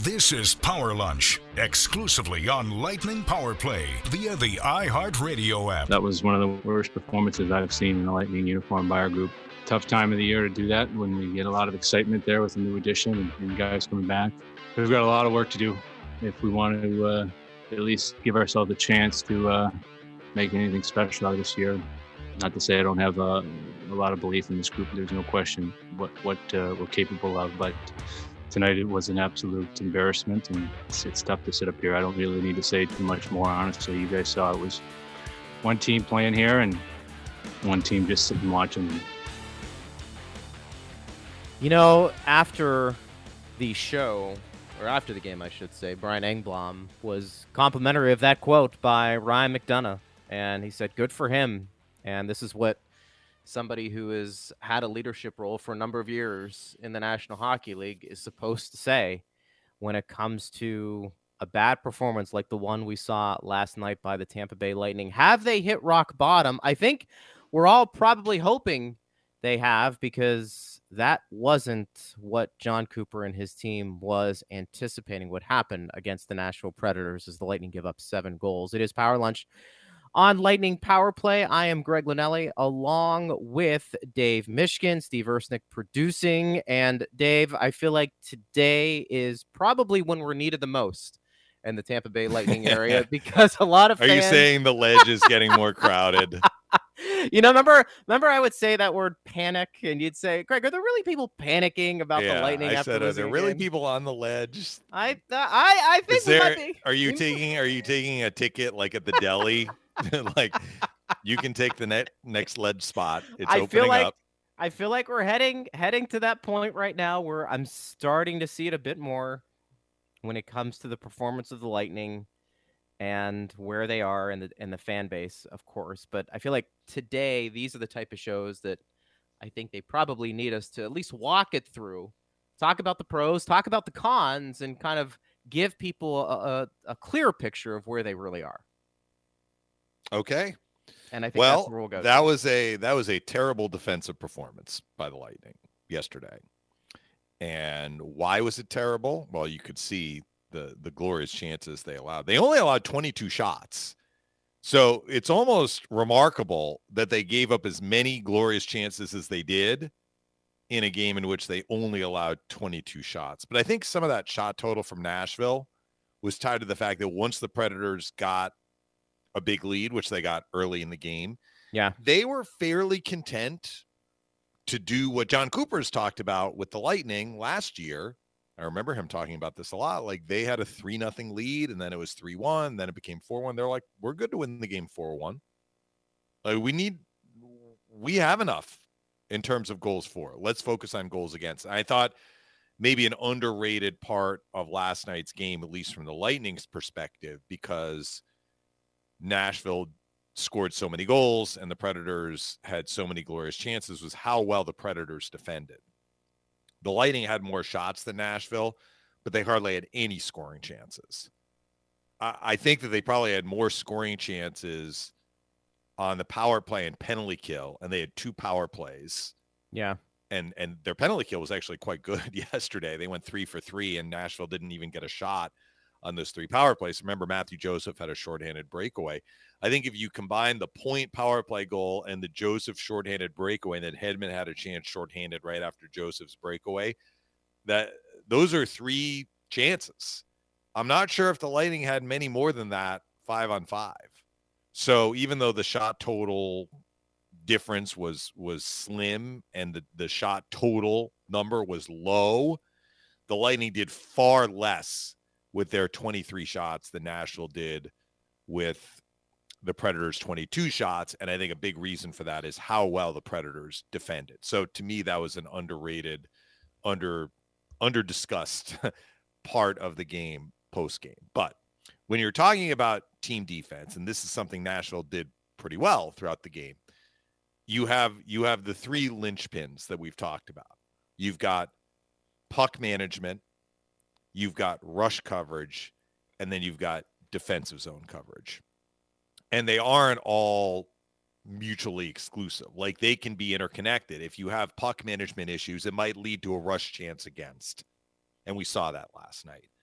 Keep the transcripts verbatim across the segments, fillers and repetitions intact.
This is Power Lunch, exclusively on Lightning Power Play via the iHeartRadio app. That was one of the worst performances I've seen in the Lightning uniform by our group. Tough time of the year to do that when we get a lot of excitement there with a new addition and, and guys coming back. We've got a lot of work to do if we want to uh, at least give ourselves a chance to uh, make anything special out of this year. Not to say I don't have uh, a lot of belief in this group. There's no question what, what uh, we're capable of, but tonight it was an absolute embarrassment, and it's, it's tough to sit up here. I don't really need to say too much more, honestly. You guys saw it was one team playing here and one team just sitting watching. You know, after the show, or after the game, I should say, Brian Engblom was complimentary of that quote by Ryan McDonough, and he said, good for him. And this is what somebody who has had a leadership role for a number of years in the National Hockey League is supposed to say when it comes to a bad performance like the one we saw last night by the Tampa Bay Lightning. Have they hit rock bottom? I think we're all probably hoping they have, because that wasn't what John Cooper and his team was anticipating would happen against the Nashville Predators as the Lightning give up seven goals. It is Power Lunch on Lightning Power Play. I am Greg Linelli, along with Dave Mishkin, Steve Ersnick producing. And Dave, I feel like today is probably when we're needed the most in the Tampa Bay Lightning area, because a lot of Are fans... you saying the ledge is getting more crowded? You know, remember, remember I would say that word panic, and you'd say, Greg, are there really people panicking about yeah, the Lightning? I after said, are there really game? people on the ledge? I, uh, I, I think is there, we might be. Are you taking, are you taking a ticket like at the deli? Like, you can take the net, next ledge spot. It's I opening feel like, up. I feel like we're heading, heading to that point right now where I'm starting to see it a bit more when it comes to the performance of the Lightning and where they are in the in the fan base, of course. But I feel like today, these are the type of shows that I think they probably need us to at least walk it through, talk about the pros, talk about the cons, and kind of give people a, a, a clear picture of where they really are. Okay. And I think well, that's where we'll go. That was a that was a terrible defensive performance by the Lightning yesterday. And why was it terrible? Well, you could see the the glorious chances they allowed. They only allowed twenty-two shots. So it's almost remarkable that they gave up as many glorious chances as they did in a game in which they only allowed twenty-two shots. But I think some of that shot total from Nashville was tied to the fact that once the Predators got a big lead, which they got early in the game, yeah, they were fairly content to do what John Cooper's talked about with the Lightning last year. I remember him talking about this a lot. Like, they had a three nothing lead, and then it was three one, then it became four one. They're like, we're good to win the game four one. Like, we need, we have enough in terms of goals for. Let's focus on goals against. I thought maybe an underrated part of last night's game, at least from the Lightning's perspective, because Nashville scored so many goals and the Predators had so many glorious chances, was how well the Predators defended. The Lightning had more shots than Nashville, but they hardly had any scoring chances. I, I think that they probably had more scoring chances on the power play and penalty kill, and they had two power plays. Yeah. And and their penalty kill was actually quite good yesterday. They went three for three, and Nashville didn't even get a shot on those three power plays. Remember, Matthew Joseph had a shorthanded breakaway. I think if you combine the point power play goal and the Joseph shorthanded breakaway, and then Hedman had a chance shorthanded right after Joseph's breakaway, that those are three chances. I'm not sure if the Lightning had many more than that five on five. So even though the shot total difference was was slim and the, the shot total number was low, the Lightning did far less with their twenty-three shots than Nashville did with the Predators' twenty-two shots. And I think a big reason for that is how well the Predators defended. So to me, that was an underrated, under, under discussed part of the game post game. But when you're talking about team defense, and this is something Nashville did pretty well throughout the game, you have, you have the three linchpins that we've talked about. You've got puck management, you've got rush coverage, and then you've got defensive zone coverage. And they aren't all mutually exclusive. Like, they can be interconnected. If you have puck management issues, it might lead to a rush chance against. And we saw that last night.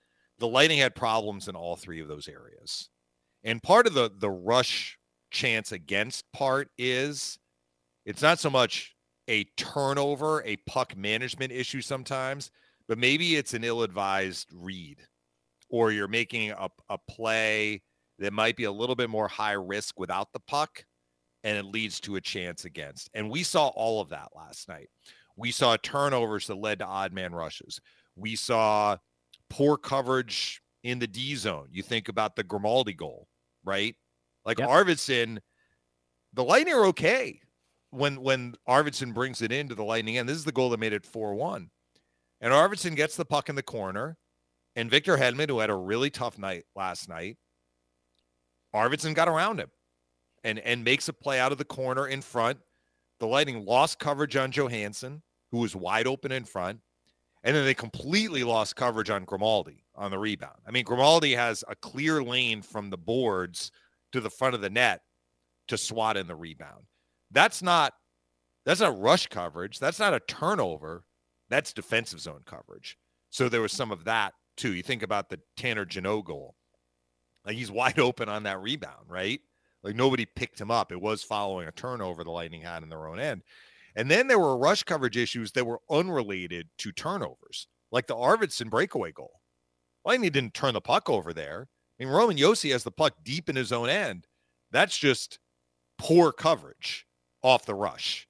the Lightning had problems in all three of those areas. And part of the, the rush chance against part is it's not so much a turnover, a puck management issue sometimes, but maybe it's an ill-advised read, or you're making a, a play that might be a little bit more high risk without the puck, and it leads to a chance against. And we saw all of that last night. We saw turnovers that led to odd man rushes. We saw poor coverage in the D zone. You think about the Grimaldi goal, right? Like yep. Arvidsson, the Lightning are okay when when Arvidsson brings it into the Lightning end. This is the goal that made it four one. And Arvidsson gets the puck in the corner, and Victor Hedman, who had a really tough night last night, Arvidsson got around him and, and makes a play out of the corner in front. The Lightning lost coverage on Johansson, who was wide open in front, and then they completely lost coverage on Grimaldi on the rebound. I mean, Grimaldi has a clear lane from the boards to the front of the net to swat in the rebound. That's not that's not rush coverage. That's not a turnover. That's defensive zone coverage. So there was some of that too. You think about the Tanner Jeannot goal. Like, he's wide open on that rebound, right? Like, nobody picked him up. It was following a turnover the Lightning had in their own end. And then there were rush coverage issues that were unrelated to turnovers, like the Arvidsson breakaway goal. Lightning didn't turn the puck over there. I mean, Roman Josi has the puck deep in his own end. That's just poor coverage off the rush.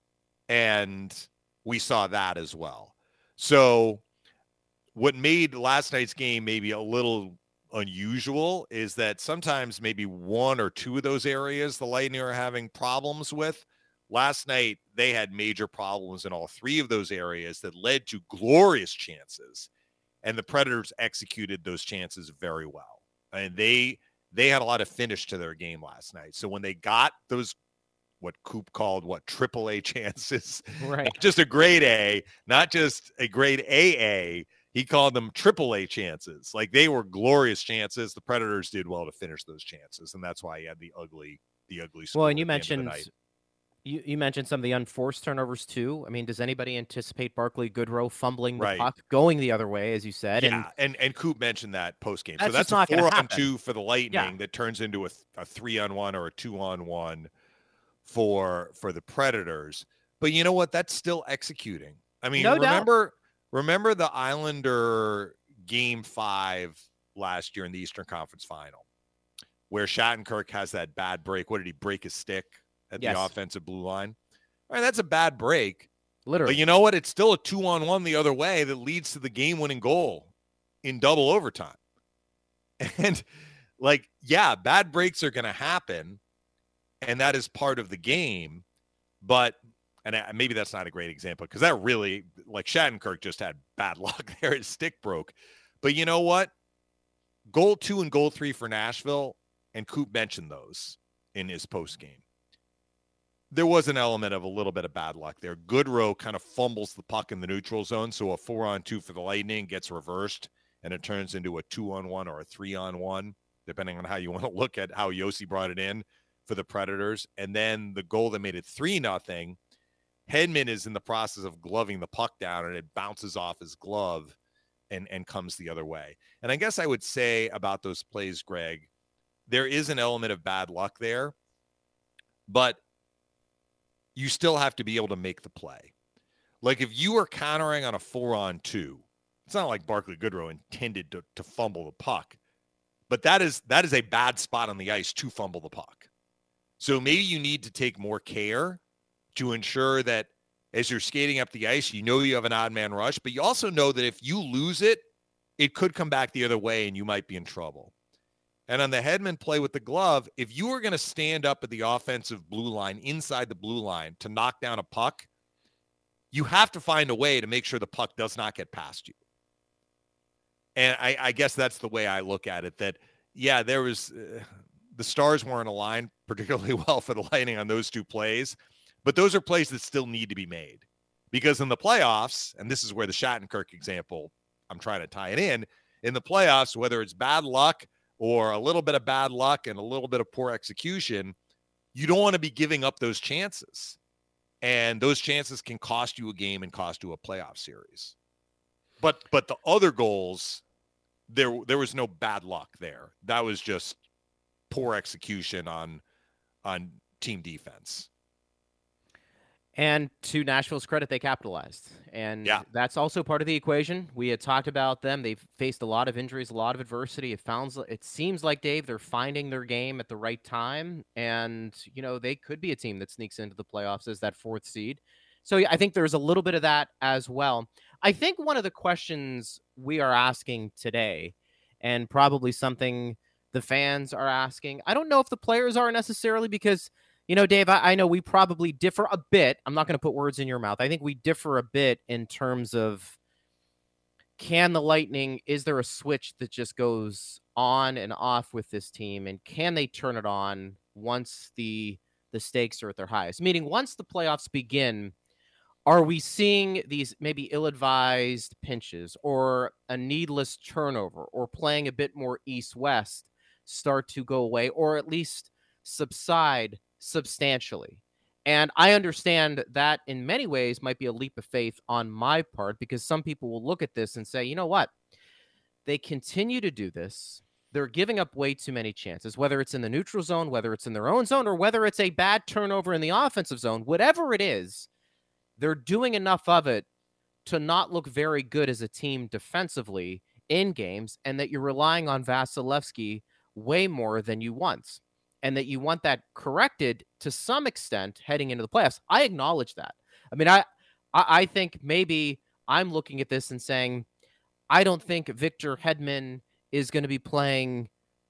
And we saw that as well. So what made last night's game maybe a little unusual is that sometimes maybe one or two of those areas the Lightning are having problems with. Last night, they had major problems in all three of those areas that led to glorious chances, and the Predators executed those chances very well. And they they had a lot of finish to their game last night. So when they got those, what Coop called, what, triple A chances, right? Not just a grade A, not just a grade A A, he called them triple A chances. Like, they were glorious chances. The Predators did well to finish those chances, and that's why he had the ugly, the ugly score. Well, and you mentioned you, you mentioned some of the unforced turnovers too. I mean, does anybody anticipate Barclay Goodrow fumbling the right. puck, going the other way, as you said? Yeah, and and, and Coop mentioned that post game. That's So that's not a four happen. on two for the Lightning yeah. that turns into a, a three on one or a two on one for for the Predators. But you know what? That's still executing. I mean, no remember. Doubt. Remember the Islander game five last year in the Eastern Conference Final, where Shattenkirk has that bad break. What did he break his stick at yes. the offensive blue line? All right, that's a bad break. Literally. But you know what? It's still a two-on-one the other way that leads to the game-winning goal in double overtime. And, like, yeah, bad breaks are going to happen, and that is part of the game. But And maybe that's not a great example, because that really, like, Shattenkirk just had bad luck there. His stick broke. But you know what? Goal two and goal three for Nashville, and Coop mentioned those in his post game. There was an element of a little bit of bad luck there. Goodrow kind of fumbles the puck in the neutral zone, so a four on two for the Lightning gets reversed, and it turns into a two on one or a three on one, depending on how you want to look at how Josi brought it in for the Predators. And then the goal that made it three nothing. Hedman is in the process of gloving the puck down, and it bounces off his glove and, and comes the other way. And I guess I would say about those plays, Greg, there is an element of bad luck there, but you still have to be able to make the play. Like, if you are countering on a four on two, it's not like Barclay Goodrow intended to, to fumble the puck, but that is that is a bad spot on the ice to fumble the puck. So maybe you need to take more care to ensure that as you're skating up the ice, you know you have an odd man rush, but you also know that if you lose it, it could come back the other way and you might be in trouble. And on the Hedman play with the glove, if you are going to stand up at the offensive blue line, inside the blue line, to knock down a puck, you have to find a way to make sure the puck does not get past you. And I, I guess that's the way I look at it, that, yeah, there was uh, the stars weren't aligned particularly well for the Lightning on those two plays. But those are plays that still need to be made, because in the playoffs, and this is where the Shattenkirk example, I'm trying to tie it in, in the playoffs, whether it's bad luck or a little bit of bad luck and a little bit of poor execution, you don't want to be giving up those chances. And those chances can cost you a game and cost you a playoff series. But but the other goals, there there was no bad luck there. That was just poor execution on on team defense. And to Nashville's credit, they capitalized. And yeah. that's also part of the equation. We had talked about them. They've faced a lot of injuries, a lot of adversity. It, founds, it seems like, Dave, they're finding their game at the right time. And, you know, they could be a team that sneaks into the playoffs as that fourth seed. So yeah, I think there's a little bit of that as well. I think one of the questions we are asking today, and probably something the fans are asking, I don't know if the players are necessarily, because – you know, Dave, I, I know we probably differ a bit. I'm not going to put words in your mouth. I think we differ a bit in terms of, can the Lightning, is there a switch that just goes on and off with this team? And can they turn it on once the the stakes are at their highest? Meaning, once the playoffs begin, are we seeing these maybe ill-advised pinches or a needless turnover or playing a bit more east-west start to go away, or at least subside substantially? And I understand that in many ways might be a leap of faith on my part, because some people will look at this and say, you know what? They continue to do this. They're giving up way too many chances, whether it's in the neutral zone, whether it's in their own zone, or whether it's a bad turnover in the offensive zone. Whatever it is, they're doing enough of it to not look very good as a team defensively in games, and that you're relying on Vasilevsky way more than you once. And that you want that corrected to some extent heading into the playoffs. I acknowledge that. I mean, I, I think maybe I'm looking at this and saying, I don't think Victor Hedman is going to be playing,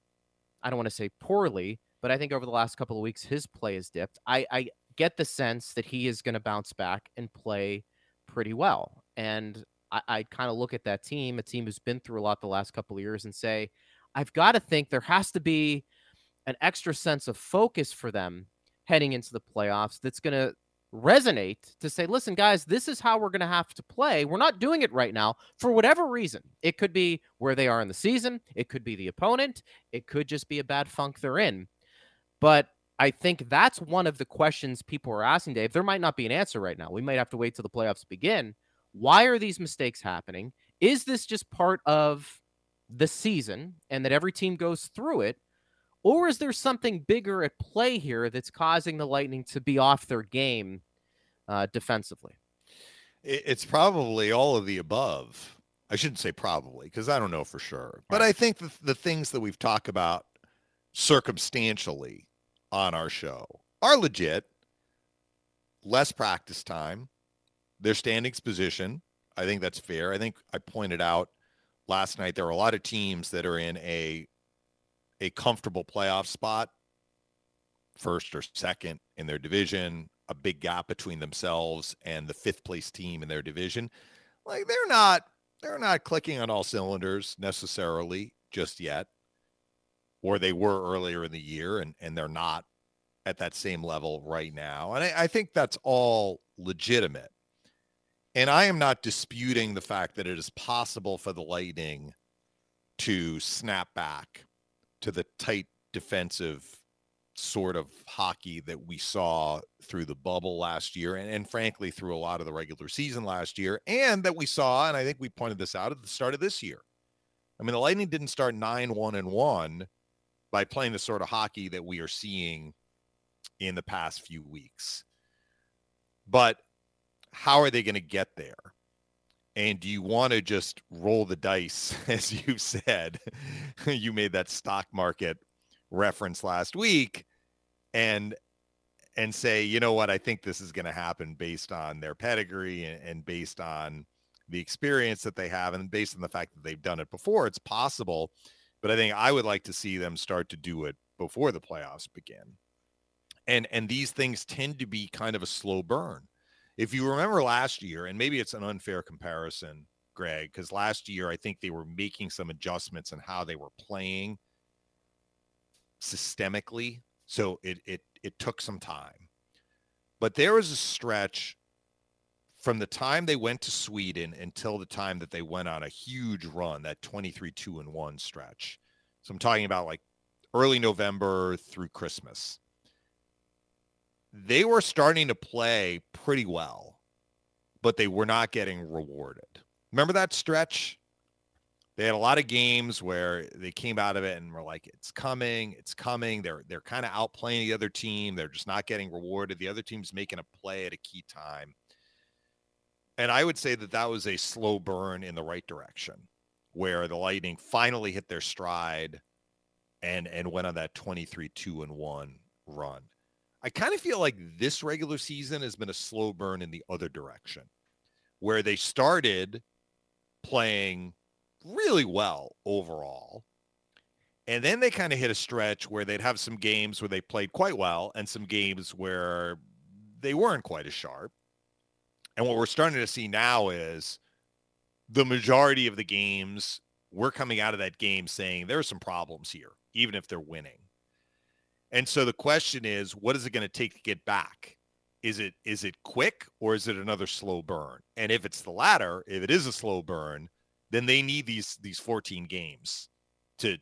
I don't want to say poorly, but I think over the last couple of weeks, his play has dipped. I, I get the sense that he is going to bounce back and play pretty well. And I, I kind of look at that team, a team who's been through a lot the last couple of years, and say, I've got to think there has to be an extra sense of focus for them heading into the playoffs that's going to resonate to say, listen, guys, this is how we're going to have to play. We're not doing it right now for whatever reason. It could be where they are in the season. It could be the opponent. It could just be a bad funk they're in. But I think that's one of the questions people are asking, Dave. There might not be an answer right now. We might have to wait till the playoffs begin. Why are these mistakes happening? Is this just part of the season and that every team goes through it? Or is there something bigger at play here that's causing the Lightning to be off their game uh, defensively? It's probably all of the above. I shouldn't say probably, because I don't know for sure. But I think the, the things that we've talked about circumstantially on our show are legit. Less practice time, their standings position. I think that's fair. I think I pointed out last night there are a lot of teams that are in a a comfortable playoff spot, first or second in their division, a big gap between themselves and the fifth place team in their division. Like they're not, they're not clicking on all cylinders necessarily just yet, or they were earlier in the year, and, and they're not at that same level right now. And I, I think that's all legitimate. And I am not disputing the fact that it is possible for the Lightning to snap back to the tight defensive sort of hockey that we saw through the bubble last year, and, and frankly through a lot of the regular season last year, and that we saw, and I think we pointed this out at the start of this year. I mean, the Lightning didn't start nine one and one by playing the sort of hockey that we are seeing in the past few weeks. But how are they going to get there? And do you want to just roll the dice, as you said? You made that stock market reference last week, and and say, you know what, I think this is going to happen based on their pedigree and, and based on the experience that they have, and based on the fact that they've done it before. It's possible, but I think I would like to see them start to do it before the playoffs begin. And and these things tend to be kind of a slow burn. If you remember last year, and maybe it's an unfair comparison, Greg, because last year I think they were making some adjustments in how they were playing systemically. So it it it took some time. But there was a stretch from the time they went to Sweden until the time that they went on a huge run, that twenty-three two and one stretch. So I'm talking about like early November through Christmas. They were starting to play pretty well, but they were not getting rewarded. Remember that stretch They had a lot of games where they came out of it and were like, it's coming, it's coming. They're they're kind of outplaying the other team. They're just not getting rewarded. The other team's making a play at a key time. And I would say that that was a slow burn in the right direction, where the Lightning finally hit their stride and and went on that twenty-three two and one run. I kind of feel like this regular season has been a slow burn in the other direction, where they started playing really well overall. And then they kind of hit a stretch where they'd have some games where they played quite well and some games where they weren't quite as sharp. And what we're starting to see now is the majority of the games, we're coming out of that game saying there are some problems here, even if they're winning. And so the question is, what is it going to take to get back? Is it is it quick, or is it another slow burn? And if it's the latter, if it is a slow burn, then they need these these fourteen games to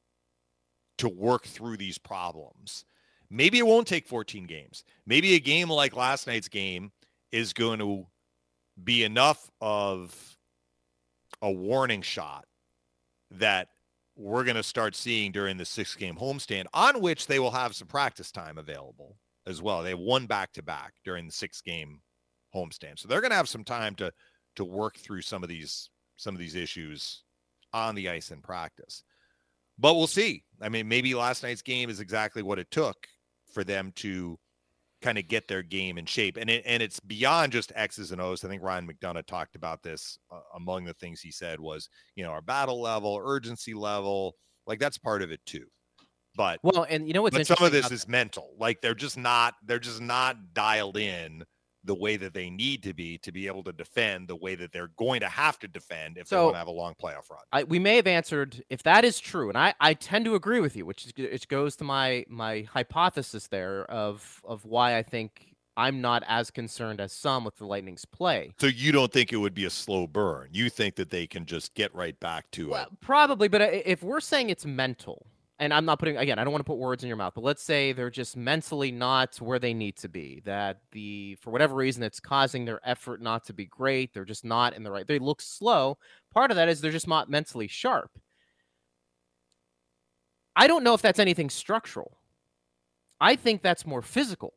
to work through these problems. Maybe it won't take fourteen games. Maybe a game like last night's game is going to be enough of a warning shot that we're going to start seeing during the six-game homestand, on which they will have some practice time available as well. They have one back-to-back during the six-game homestand. So they're going to have some time to to work through some of these some of these issues on the ice in practice. But we'll see. I mean, maybe last night's game is exactly what it took for them to kind of get their game in shape. And it, and it's beyond just X's and O's. I think Ryan McDonough talked about this. Uh, among the things he said was, you know, our battle level, urgency level, like that's part of it too. But well, and you know what's but some of this about- is mental. Like they're just not they're just not dialed in the way that they need to be to be able to defend the way that they're going to have to defend if So, they want to have a long playoff run. I, we may have answered, if that is true, and I, I tend to agree with you, which is, it goes to my my hypothesis there of of why I think I'm not as concerned as some with the Lightning's play. So you don't think it would be a slow burn? You think that they can just get right back to Well, it? probably, but if we're saying it's mental, and I'm not putting, again, I don't want to put words in your mouth, but let's say they're just mentally not where they need to be, that the, for whatever reason, it's causing their effort not to be great. They're just not in the right, they look slow. Part of that is they're just not mentally sharp. I don't know if that's anything structural. I think that's more physical.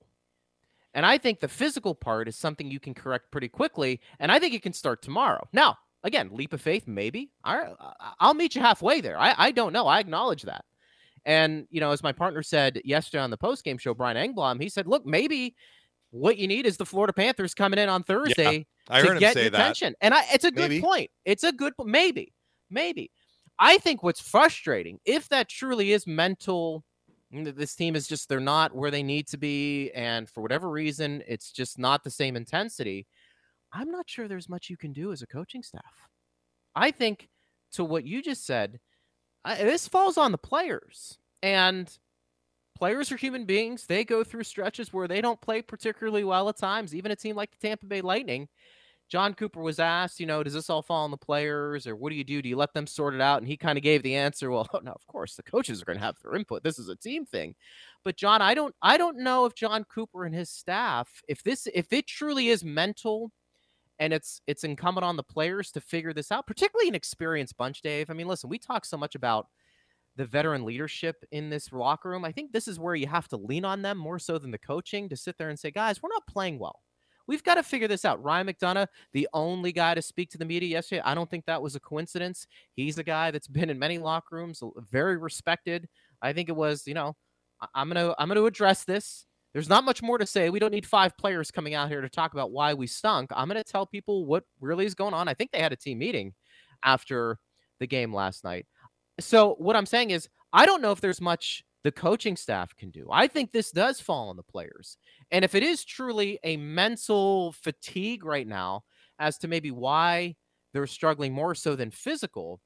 And I think the physical part is something you can correct pretty quickly. And I think it can start tomorrow. Now, again, leap of faith, maybe. I, I'll meet you halfway there. I, I don't know. I acknowledge that. And, you know, as my partner said yesterday on the postgame show, Brian Engblom, he said, look, maybe what you need is the Florida Panthers coming in on Thursday yeah, I to heard him get say your that. attention. And I, it's a good Maybe. point. It's a good point. Maybe. Maybe. I think what's frustrating, if that truly is mental, this team is just, they're not where they need to be. And for whatever reason, it's just not the same intensity. I'm not sure there's much you can do as a coaching staff. I think to what you just said, I, this falls on the players, and players are human beings. They go through stretches where they don't play particularly well at times, even a team like the Tampa Bay Lightning. John Cooper was asked, you know, does this all fall on the players, or what do you do? Do you let them sort it out? And he kind of gave the answer, well, no, of course, the coaches are going to have their input. This is a team thing. But John, I don't, I don't know if John Cooper and his staff, if this, if it truly is mental, and it's it's incumbent on the players to figure this out, particularly an experienced bunch, Dave. I mean, listen, we talk so much about the veteran leadership in this locker room. I think this is where you have to lean on them more so than the coaching, to sit there and say, guys, we're not playing well. We've got to figure this out. Ryan McDonough, the only guy to speak to the media yesterday, I don't think that was a coincidence. He's a guy that's been in many locker rooms, very respected. I think it was, you know, I'm going to I'm going to address this. There's not much more to say. We don't need five players coming out here to talk about why we stunk. I'm going to tell people what really is going on. I think they had a team meeting after the game last night. So what I'm saying is, I don't know if there's much the coaching staff can do. I think this does fall on the players. And if it is truly a mental fatigue right now as to maybe why they're struggling more so than physical,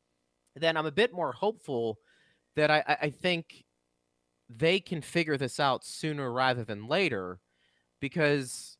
then I'm a bit more hopeful that I, I think they can figure this out sooner rather than later, because,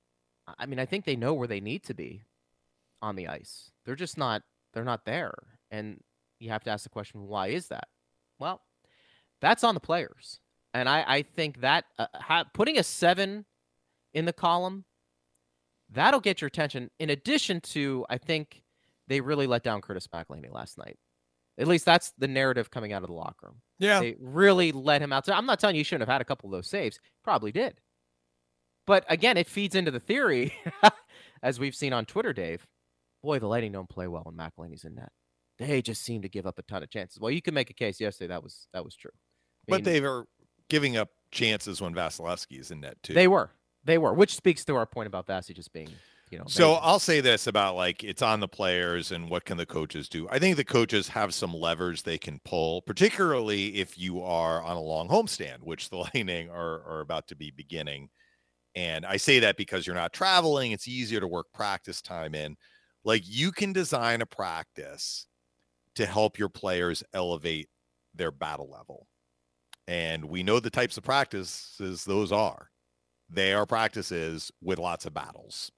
I mean, I think they know where they need to be on the ice. They're just not, they're not there. And you have to ask the question, why is that? Well, that's on the players. And I, I think that uh, ha- putting a seven in the column, that'll get your attention. In addition to, I think, they really let down Curtis McElhinney last night. At least that's the narrative coming out of the locker room. Yeah. They really let him out. I'm not telling you he shouldn't have had a couple of those saves. Probably did. But again, it feeds into the theory, as we've seen on Twitter, Dave. Boy, the Lightning don't play well when McElhinney's in net. They just seem to give up a ton of chances. Well, you can make a case yesterday that was that was true. I mean, but they were giving up chances when Vasilevsky is in net too. They were. They were, which speaks to our point about Vasi just being, you know. So amazing. I'll say this about, like, it's on the players and what can the coaches do. I think the coaches have some levers they can pull, particularly if you are on a long homestand, which the Lightning are, are about to be beginning. And I say that because you're not traveling. It's easier to work practice time in. Like, you can design a practice to help your players elevate their battle level. And we know the types of practices those are. They are practices with lots of battles.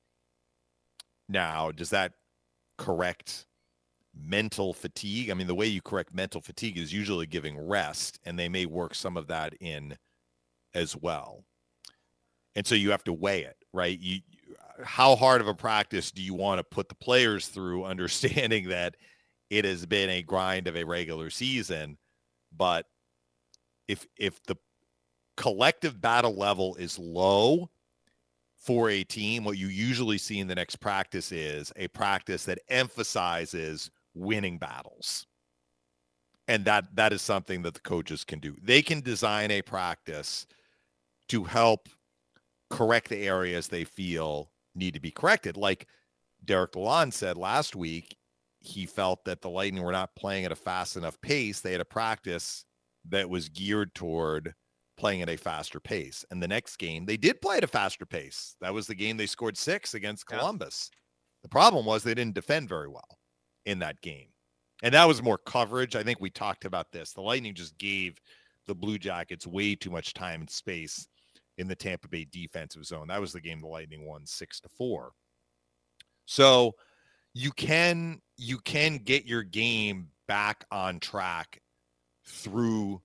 Now, does that correct mental fatigue? I mean, the way you correct mental fatigue is usually giving rest, and they may work some of that in as well. And so you have to weigh it, right? You, how hard of a practice do you want to put the players through, understanding that it has been a grind of a regular season, but if if the collective battle level is low for a team, what you usually see in the next practice is a practice that emphasizes winning battles. And that that is something that the coaches can do. They can design a practice to help correct the areas they feel need to be corrected. Like Derek Lalonde said last week, he felt that the Lightning were not playing at a fast enough pace. They had a practice that was geared toward playing at a faster pace. And the next game, they did play at a faster pace. That was the game they scored six against Columbus. Yeah. The problem was they didn't defend very well in that game. And that was more coverage. I think we talked about this. The Lightning just gave the Blue Jackets way too much time and space in the Tampa Bay defensive zone. That was the game the Lightning won six to four. So you can, you can get your game back on track through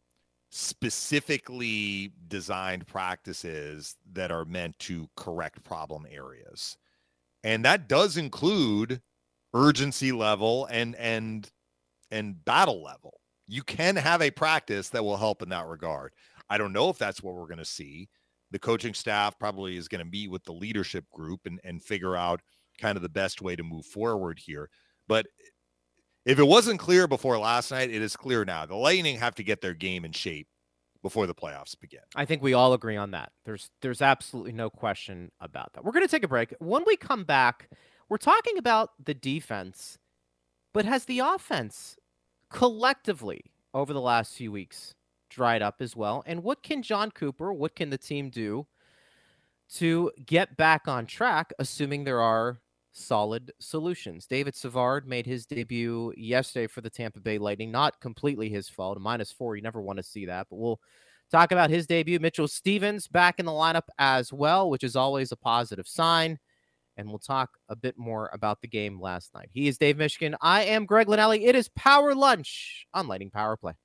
specifically designed practices that are meant to correct problem areas. And that does include urgency level and and and battle level. You can have a practice that will help in that regard. I don't know if that's what we're going to see. The coaching staff probably is going to meet with the leadership group and, and figure out kind of the best way to move forward here. But if it wasn't clear before last night, it is clear now. The Lightning have to get their game in shape before the playoffs begin. I think we all agree on that. There's there's absolutely no question about that. We're going to take a break. When we come back, we're talking about the defense, but has the offense collectively over the last few weeks dried up as well? And what can John Cooper, what can the team do to get back on track, assuming there are solid solutions? David Savard made his debut yesterday for the Tampa Bay Lightning. Not completely his fault. A minus four, you never want to see that. But we'll talk about his debut. Mitchell Stevens back in the lineup as well, which is always a positive sign. And we'll talk a bit more about the game last night. He is Dave Mishkin. I am Greg Linelli. It is Power Lunch on Lightning Power Play.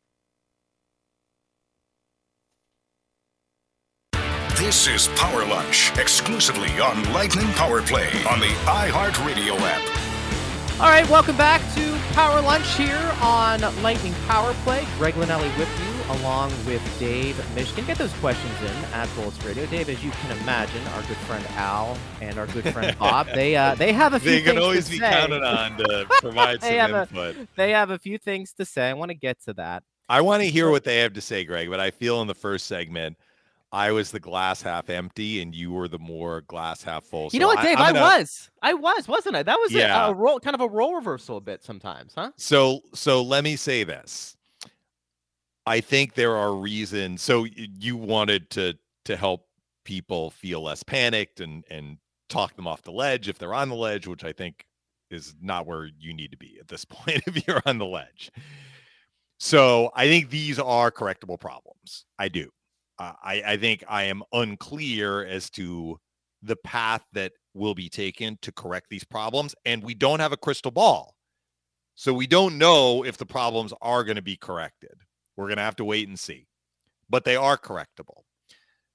This is Power Lunch, exclusively on Lightning Power Play on the iHeartRadio app. All right, welcome back to Power Lunch here on Lightning Power Play. Greg Linelli with you, along with Dave Mishkin. Get those questions in at Bullets Radio. Dave, as you can imagine, our good friend Al and our good friend Bob, they uh, they have a few they things to say. They can always be counted on to provide some input. A, they have a few things to say. I want to get to that. I want to hear what they have to say, Greg, but I feel in the first segment, I was the glass half empty and you were the more glass half full. You so know what, Dave? I, I gonna... was. I was, wasn't I? That was yeah. a, a role, kind of a role reversal a bit sometimes, huh? So, so let me say this. I think there are reasons. So you wanted to to help people feel less panicked and and talk them off the ledge if they're on the ledge, which I think is not where you need to be at this point if you're on the ledge. So I think these are correctable problems. I do. Uh, I, I think I am unclear as to the path that will be taken to correct these problems. And we don't have a crystal ball. So we don't know if the problems are going to be corrected. We're going to have to wait and see. But they are correctable.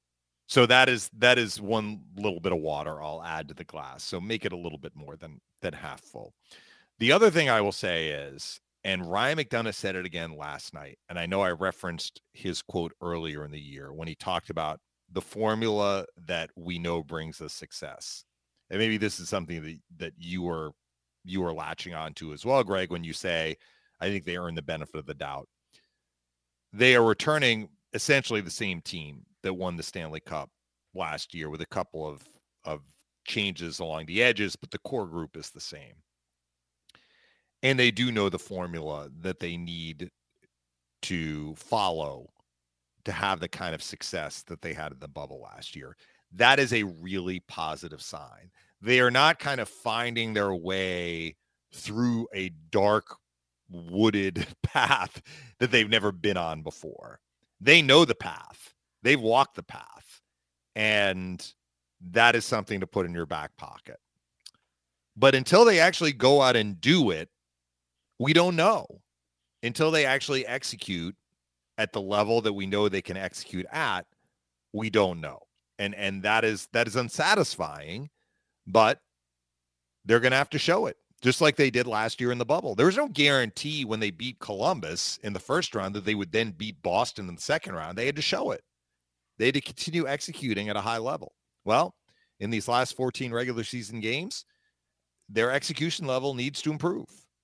So that is that is one little bit of water I'll add to the glass. So make it a little bit more than than half full. The other thing I will say is, and Ryan McDonough said it again last night, and I know I referenced his quote earlier in the year when he talked about the formula that we know brings us success. And maybe this is something that, that you were you were latching on to as well, Greg, when you say, I think they earn the benefit of the doubt. They are returning essentially the same team that won the Stanley Cup last year with a couple of, of changes along the edges, but the core group is the same. And they do know the formula that they need to follow to have the kind of success that they had in the bubble last year. That is a really positive sign. They are not kind of finding their way through a dark, wooded path that they've never been on before. They know the path. They've walked the path. And that is something to put in your back pocket. But until they actually go out and do it, we don't know. Until they actually execute at the level that we know they can execute at, we don't know. And and that is that is unsatisfying, but they're going to have to show it, just like they did last year in the bubble. There was no guarantee when they beat Columbus in the first round that they would then beat Boston in the second round. They had to show it. They had to continue executing at a high level. Well, in these last fourteen regular season games, their execution level needs to improve.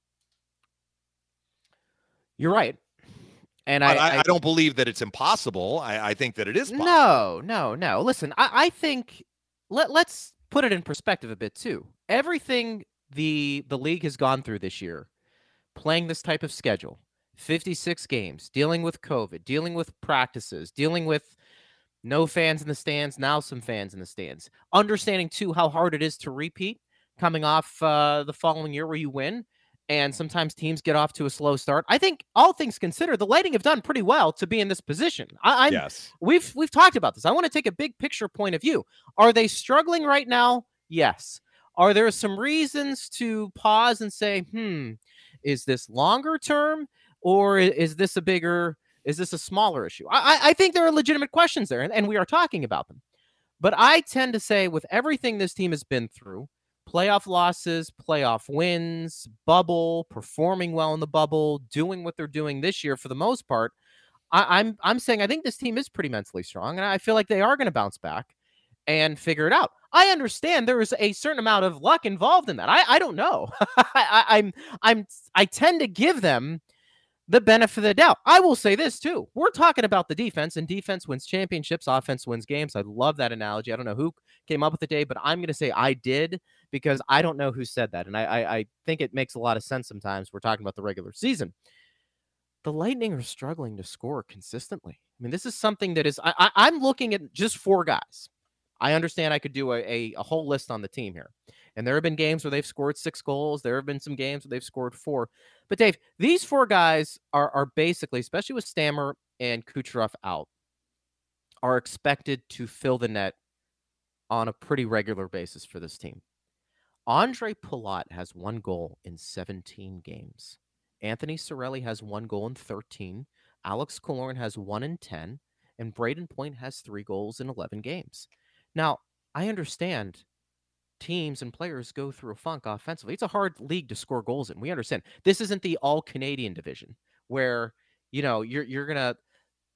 You're right. And I, I, I, I don't believe that it's impossible. I, I think that it is possible. No, no, no. Listen, I, I think let, let's put it in perspective a bit too. Everything the the league has gone through this year, playing this type of schedule, fifty-six games, dealing with COVID, dealing with practices, dealing with no fans in the stands, now some fans in the stands, understanding too how hard it is to repeat coming off uh, the following year where you win. And sometimes teams get off to a slow start. I think all things considered, the Lightning have done pretty well to be in this position. I, I'm, yes. We've we've talked about this. I want to take a big picture point of view. Are they struggling right now? Yes. Are there some reasons to pause and say, hmm, is this longer term or is this a bigger, is this a smaller issue? I, I think there are legitimate questions there, and, and we are talking about them. But I tend to say with everything this team has been through, playoff losses, playoff wins, bubble, performing well in the bubble, doing what they're doing this year for the most part, I, I'm I'm saying I think this team is pretty mentally strong, and I feel like they are going to bounce back and figure it out. I understand there is a certain amount of luck involved in that. I, I don't know. I, I'm I'm I tend to give them the benefit of the doubt. I will say this too. We're talking about the defense, and defense wins championships, offense wins games. I love that analogy. I don't know who came up with the day, but I'm going to say I did because I don't know who said that. And I, I, I think it makes a lot of sense sometimes. We're talking about the regular season. The Lightning are struggling to score consistently. I mean, this is something that is, I, I, I'm looking at just four guys. I understand I could do a, a, a whole list on the team here. And there have been games where they've scored six goals. There have been some games where they've scored four. But Dave, these four guys are, are basically, especially with Stammer and Kucherov out, are expected to fill the net on a pretty regular basis for this team. Andre Palat has one goal in seventeen games. Anthony Cirelli has one goal in thirteen. Alex Killorn has one in ten. And Braden Point has three goals in eleven games. Now, I understand teams and players go through a funk offensively. It's a hard league to score goals in. We understand. This isn't the all-Canadian division where, you know, you're you're going to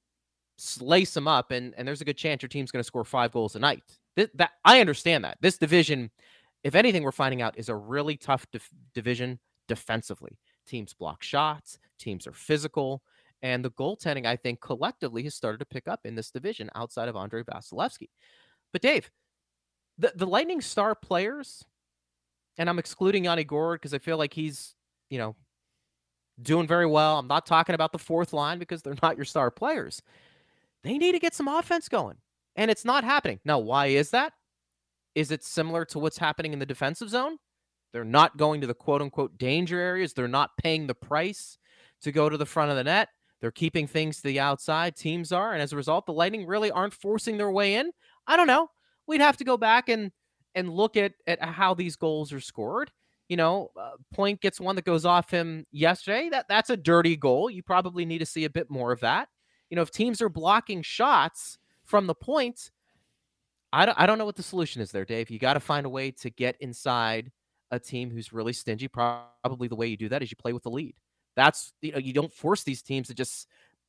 slice them up and, and there's a good chance your team's going to score five goals a night. Th- that I understand that. This division, if anything, we're finding out is a really tough dif- division defensively. Teams block shots. Teams are physical. And the goaltending, I think, collectively has started to pick up in this division outside of Andrei Vasilevsky. But Dave, the, the Lightning star players, and I'm excluding Yanni Gourde because I feel like he's, you know, doing very well. I'm not talking about the fourth line because they're not your star players. They need to get some offense going, and it's not happening. Now, why is that? Is it similar to what's happening in the defensive zone? They're not going to the quote-unquote danger areas. They're not paying the price to go to the front of the net. They're keeping things to the outside. Teams are, and as a result, the Lightning really aren't forcing their way in. I don't know. We'd have to go back and and look at, at how these goals are scored. You know, uh, Point gets one that goes off him yesterday. That That's a dirty goal. You probably need to see a bit more of that. You know, if teams are blocking shots from the point, I don't, I don't know what the solution is there, Dave. You got to find a way to get inside a team who's really stingy. Probably the way you do that is you play with the lead. That's, you know, you don't force these teams to just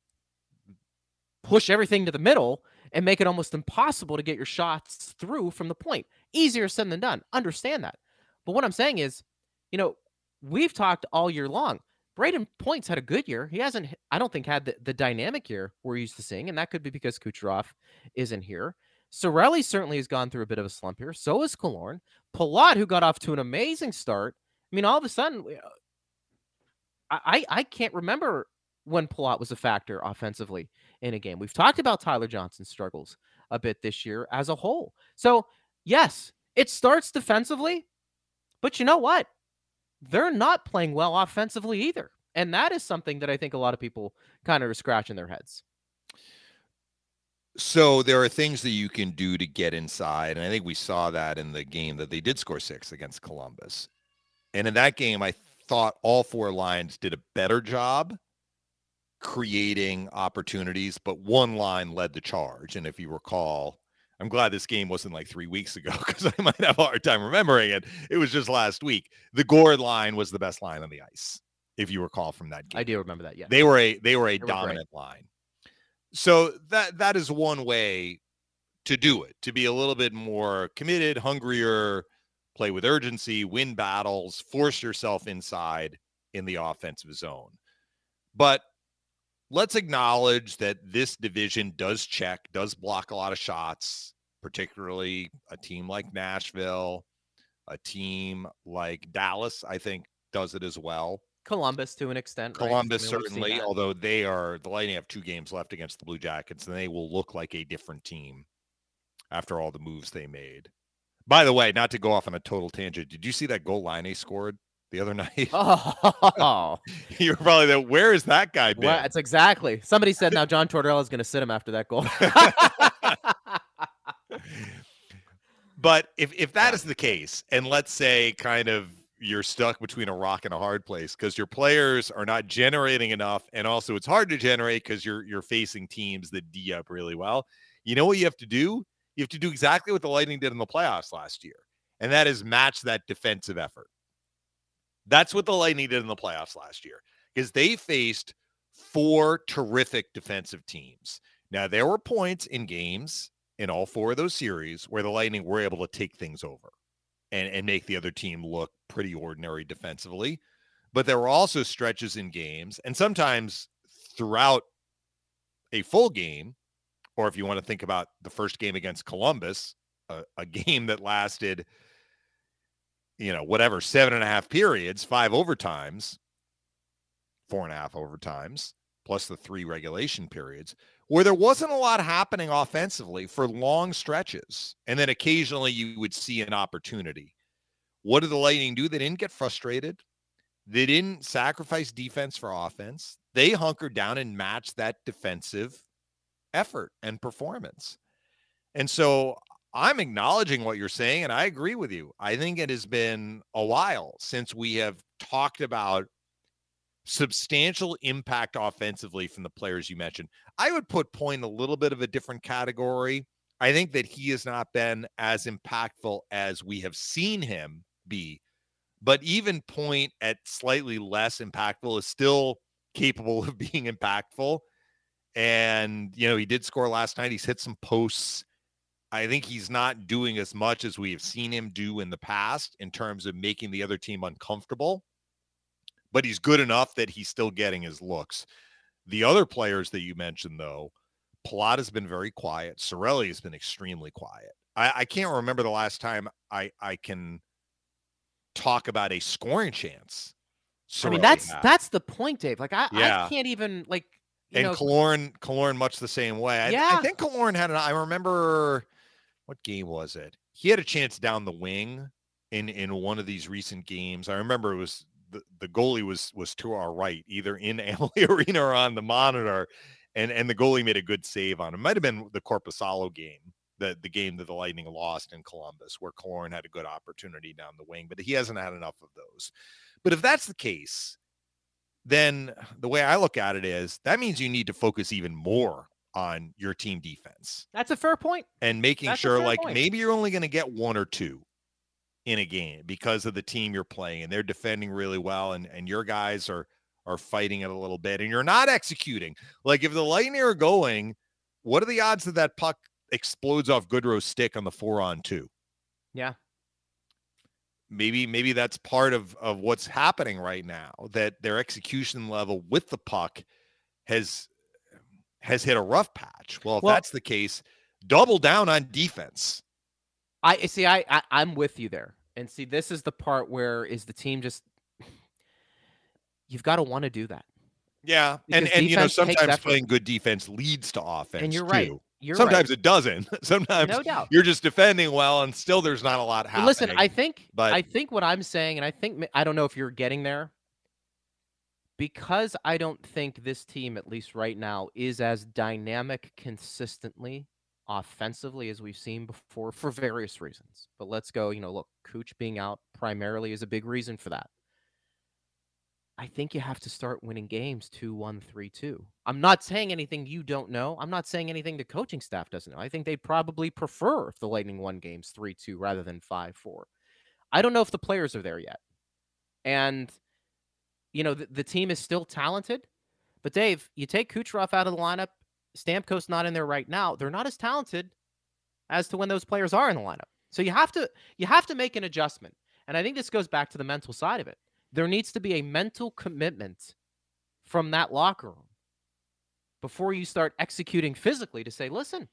push everything to the middle and make it almost impossible to get your shots through from the point. Easier said than done. Understand that. But what I'm saying is, you know, we've talked all year long. Braden Point's had a good year. He hasn't, I don't think, had the, the dynamic year we're used to seeing, and that could be because Kucherov isn't here. Sorelli certainly has gone through a bit of a slump here. So is Killorn. Palat, who got off to an amazing start. I mean, all of a sudden, I, I, I can't remember when Palat was a factor offensively in a game. We've talked about Tyler Johnson's struggles a bit this year as a whole. So, yes, it starts defensively, but you know what? They're not playing well offensively either. And that is something that I think a lot of people kind of are scratching their heads. So there are things that you can do to get inside. And I think we saw that in the game that they did score six against Columbus. And in that game, I thought all four lines did a better job creating opportunities, but one line led the charge. And if you recall, I'm glad this game wasn't like three weeks ago because I might have a hard time remembering it. It was just last week. The Gord line was the best line on the ice, if you recall from that game. I do remember that, yeah. They were a they were a they dominant were line. So that that is one way to do it, to be a little bit more committed, hungrier, play with urgency, win battles, force yourself inside in the offensive zone. But let's acknowledge that this division does check, does block a lot of shots, particularly a team like Nashville, a team like Dallas, I think, does it as well. Columbus to an extent. Columbus, right? I mean, certainly, although they are, the Lightning have two games left against the Blue Jackets, and they will look like a different team after all the moves they made. By the way, not to go off on a total tangent, did you see that goal Laine scored the other night? Oh, you were probably there. Where is that guy been? Well, that's exactly. Somebody said now John Tortorella is going to sit him after that goal. But if, if that is the case, and let's say kind of you're stuck between a rock and a hard place because your players are not generating enough, and also it's hard to generate because you're you're facing teams that D up really well. You know what you have to do? You have to do exactly what the Lightning did in the playoffs last year, and that is match that defensive effort. That's what the Lightning did in the playoffs last year because they faced four terrific defensive teams. Now, there were points in games in all four of those series where the Lightning were able to take things over and, and make the other team look pretty ordinary defensively. But there were also stretches in games, and sometimes throughout a full game, or if you want to think about the first game against Columbus, a, a game that lasted, you know, whatever, seven and a half periods, five overtimes, four and a half overtimes, plus the three regulation periods, where there wasn't a lot happening offensively for long stretches. And then occasionally you would see an opportunity. What did the Lightning do? They didn't get frustrated. They didn't sacrifice defense for offense. They hunkered down and matched that defensive effort and performance. And so I'm acknowledging what you're saying, and I agree with you. I think it has been a while since we have talked about substantial impact offensively from the players you mentioned. I would put Point a little bit of a different category. I think that he has not been as impactful as we have seen him be, but even Point at slightly less impactful is still capable of being impactful. And, you know, he did score last night. He's hit some posts. I think he's not doing as much as we have seen him do in the past in terms of making the other team uncomfortable, but he's good enough that he's still getting his looks. The other players that you mentioned, though, Palat has been very quiet. Sorelli has been extremely quiet. I, I can't remember the last time I, I can talk about a scoring chance. Sorelli I mean, that's had. that's the point, Dave. Like, I, yeah. I can't even, like, you and know, Killorn, Killorn much the same way. I, yeah. I think Killorn had an, I remember, what game was it? He had a chance down the wing in, in one of these recent games. I remember it was, the, the goalie was, was to our right, either in Amalie Arena or on the monitor. And, and the goalie made a good save on him. It might have been the Korpisalo game, the, the game that the Lightning lost in Columbus, where Killorn had a good opportunity down the wing, but he hasn't had enough of those. But if that's the case, then the way I look at it is that means you need to focus even more on your team defense. That's a fair point. And making That's a sure fair like point. maybe you're only going to get one or two in a game because of the team you're playing and they're defending really well and, and your guys are are fighting it a little bit and you're not executing. Like if the Lightning are going, what are the odds that that puck explodes off Goodrow's stick on the four on two? Yeah. Maybe maybe that's part of, of what's happening right now, that their execution level with the puck has has hit a rough patch. Well, if Well, that's the case, double down on defense. I see. I, I I'm with you there. And see, this is the part where is the team just you've got to want to do that. Yeah, and Because and you know defense takes sometimes effort. playing good defense leads to offense. And you're too. right. You're Sometimes right. it doesn't. Sometimes No doubt. you're just defending well, and still there's not a lot happening. Listen, I think but- I think what I'm saying, and I think I don't know if you're getting there, because I don't think this team, at least right now, is as dynamic consistently offensively as we've seen before for various reasons. But let's go, you know, look, Cooch being out primarily is a big reason for that. I think you have to start winning games two one, three two. I'm not saying anything you don't know. I'm not saying anything the coaching staff doesn't know. I think they'd probably prefer if the Lightning won games three two rather than five four. I don't know if the players are there yet. And, you know, the, the team is still talented. But, Dave, you take Kucherov out of the lineup. Stamkos not in there right now. They're not as talented as to when those players are in the lineup. So you have to you have to make an adjustment. And I think this goes back to the mental side of it. There needs to be a mental commitment from that locker room before you start executing physically to say, listen,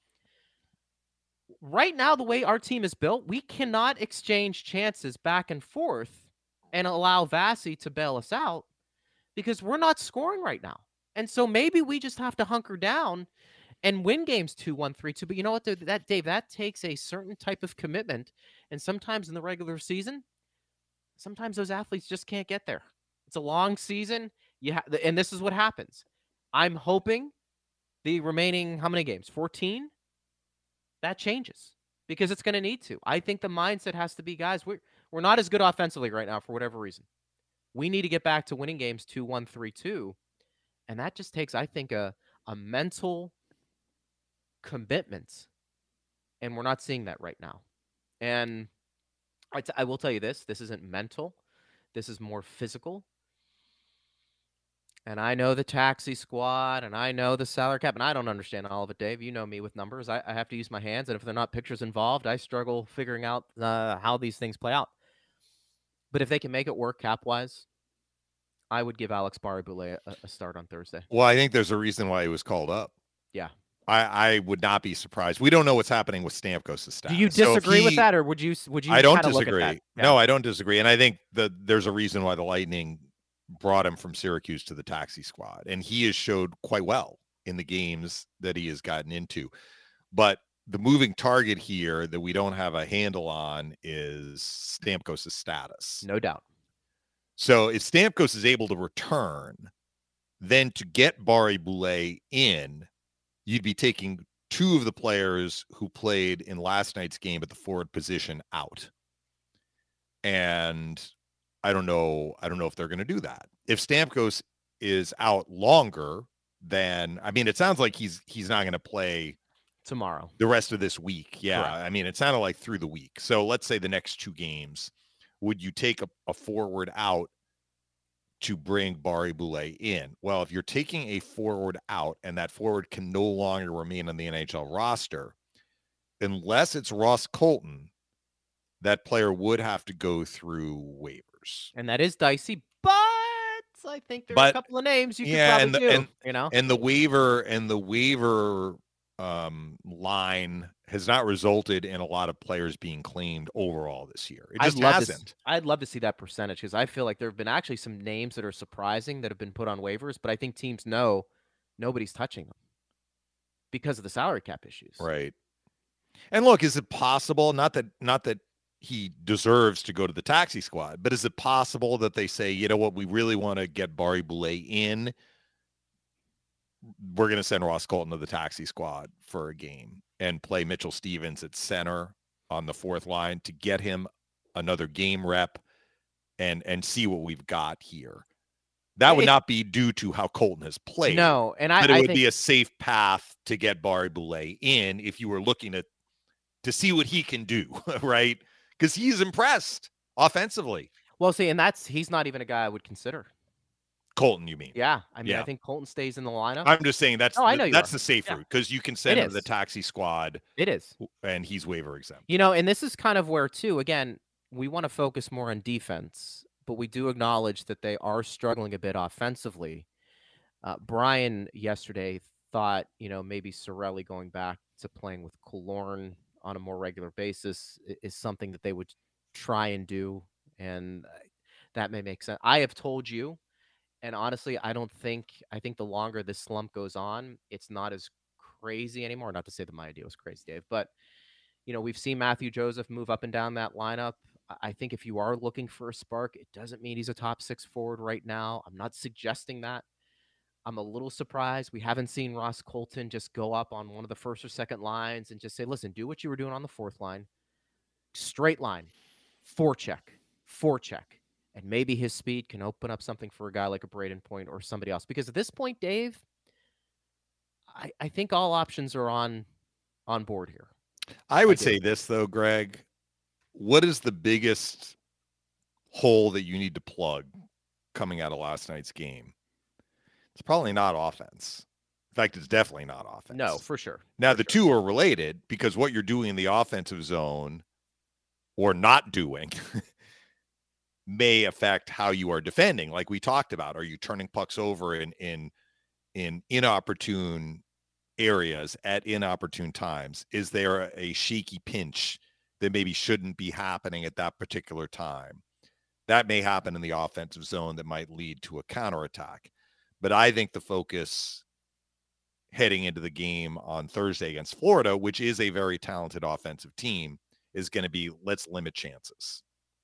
right now, the way our team is built, we cannot exchange chances back and forth and allow Vasi to bail us out because we're not scoring right now. And so maybe we just have to hunker down and win games two one, three two. But you know what, that Dave, that takes a certain type of commitment. And sometimes in the regular season, sometimes those athletes just can't get there. It's a long season. You ha- and this is what happens. I'm hoping the remaining, how many games? fourteen? That changes because it's going to need to. I think the mindset has to be, guys, we're, we're not as good offensively right now for whatever reason. We need to get back to winning games two one, three two. And that just takes, I think, a, a mental commitment. And we're not seeing that right now. And I, t- I will tell you this. This isn't mental. This is more physical. And I know the taxi squad, and I know the salary cap, and I don't understand all of it, Dave. You know me with numbers. I, I have to use my hands, and if they're not pictures involved, I struggle figuring out uh, how these things play out. But if they can make it work cap-wise, I would give Alex Barré-Boulet a, a start on Thursday. Well, I think there's a reason why he was called up. Yeah. I, I would not be surprised. We don't know what's happening with Stamkos' status. Do you So if disagree with he- that, or would you? Would you? I don't kinda look at disagree. that? Yeah. No, I don't disagree. And I think that there's a reason why the Lightning brought him from Syracuse to the taxi squad. And he has showed quite well in the games that he has gotten into. But the moving target here that we don't have a handle on is Stamkos' status. No doubt. So if Stamkos is able to return, then to get Barré-Boulet in, you'd be taking two of the players who played in last night's game at the forward position out. And I don't know. I don't know if they're going to do that. If Stamkos is out longer, then, I mean, it sounds like he's, he's not going to play Tomorrow. the rest of this week. Yeah. Correct. I mean, it sounded like through the week. So let's say the next two games, would you take a, a forward out to bring Barré-Boulet in? Well, if you're taking a forward out and that forward can no longer remain on the N H L roster, unless it's Ross Colton, that player would have to go through waivers. And that is dicey, but I think there's But- a couple of names you could yeah, probably and the- do. and- you know, And the waiver and the waiver um, line has not resulted in a lot of players being claimed overall this year. It just I'd love to s- hasn't. I'd love to see that percentage because I feel like there have been actually some names that are surprising that have been put on waivers, but I think teams know nobody's touching them because of the salary cap issues. Right. And look, is it possible, not that not that he deserves to go to the taxi squad, but is it possible that they say, you know what, we really want to get Barré-Boulet in, we're going to send Ross Colton to the taxi squad for a game and play Mitchell Stevens at center on the fourth line to get him another game rep and and see what we've got here. That would It- not be due to how Colton has played. No, and I, but it I would think be a safe path to get Barré-Boulet in if you were looking at to see what he can do, right? Because he's impressed offensively. well, see, and that's he's not even a guy I would consider. Colton, you mean? Yeah, I mean, Yeah. I think Colton stays in the lineup. I'm just saying that's Oh, I the, know you that's are. the safe Yeah. route because you can send It him to the is. taxi squad It is. and he's waiver exempt. You know, and this is kind of where, too, again, we want to focus more on defense, but we do acknowledge that they are struggling a bit offensively. Uh, Brian yesterday thought, you know, maybe Cirelli going back to playing with Killorn on a more regular basis i- is something that they would try and do, and uh, that may make sense. I have told you, and honestly, I don't think I think the longer this slump goes on, it's not as crazy anymore. Not to say that my idea was crazy, Dave, but you know, we've seen Matthew Joseph move up and down that lineup. I- I think if you are looking for a spark, it doesn't mean he's a top six forward right now. I'm not suggesting that. I'm a little surprised we haven't seen Ross Colton just go up on one of the first or second lines and just say, listen, do what you were doing on the fourth line, straight line, forecheck, forecheck. And maybe his speed can open up something for a guy like a Braden Point or somebody else. Because at this point, Dave, I, I think all options are on on board here. I would do. say this though, Greg. What is the biggest hole that you need to plug coming out of last night's game? It's probably not offense. In fact, it's definitely not offense. No, for sure. Now, for the sure. two are related because what you're doing in the offensive zone or not doing may affect how you are defending. Like we talked about, are you turning pucks over in in in inopportune areas at inopportune times? Is there a shaky pinch that maybe shouldn't be happening at that particular time? That may happen in the offensive zone that might lead to a counterattack. But I think the focus heading into the game on Thursday against Florida, which is a very talented offensive team, is going to be let's limit chances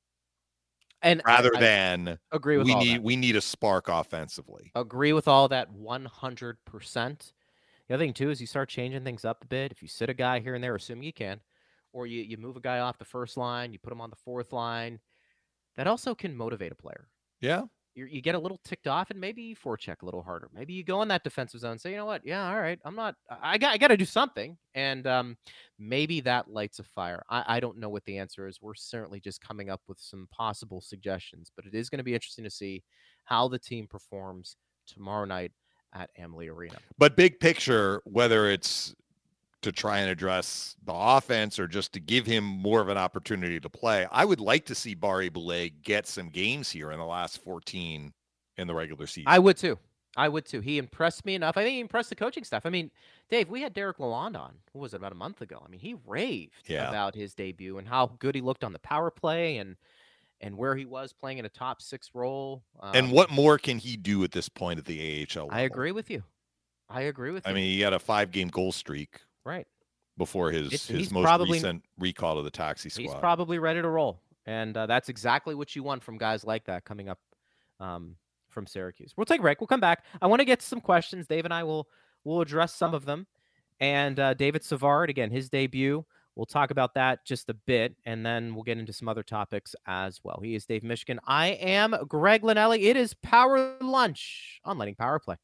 And rather I, I than agree with we all need that. we need a spark offensively. Agree with all that one hundred percent. The other thing, too, is you start changing things up a bit. If you sit a guy here and there, assuming you can, or you, you move a guy off the first line, you put him on the fourth line, that also can motivate a player. Yeah. You, you get a little ticked off, and maybe you forecheck a little harder. Maybe you go in that defensive zone and say, you know what? Yeah, all right. I'm not – I got I got to do something. And um, maybe that lights a fire. I, I don't know what the answer is. We're certainly just coming up with some possible suggestions. But it is going to be interesting to see how the team performs tomorrow night at Amalie Arena. But big picture, whether it's to try and address the offense or just to give him more of an opportunity to play, I would like to see Barré-Boulet get some games here in the last fourteen in the regular season. I would too. I would too. He impressed me enough. I think he impressed the coaching staff. I mean, Dave, we had Derek Lalonde on. What was it, about a month ago? I mean, he raved Yeah. about his debut and how good he looked on the power play and and where he was playing in a top six role. Um, and what more can he do at this point at the A H L level? I agree with you. I agree with I you. mean, he had a five-game goal streak right. before his, It's- his he's most probably- recent recall to the taxi squad. He's probably ready to roll. And uh, that's exactly what you want from guys like that coming up um, from Syracuse. We'll take a break. We'll come back. I want to get to some questions. Dave and I will will address some of them. And uh, David Savard, again, his debut. We'll talk about that just a bit, and then we'll get into some other topics as well. He is Dave Mishkin. I am Greg Linelli. It is Power Lunch on Lightning Power Play.